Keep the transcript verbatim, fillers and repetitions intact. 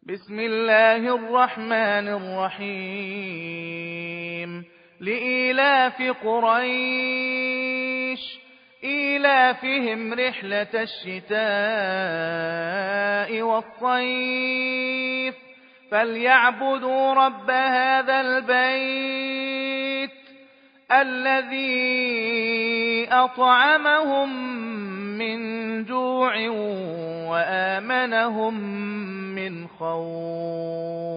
بسم الله الرحمن الرحيم لإيلاف قريش إيلافهم رحلة الشتاء والصيف فليعبدوا رب هذا البيت الذي أطعمهم من جوع وآمنهم من خوف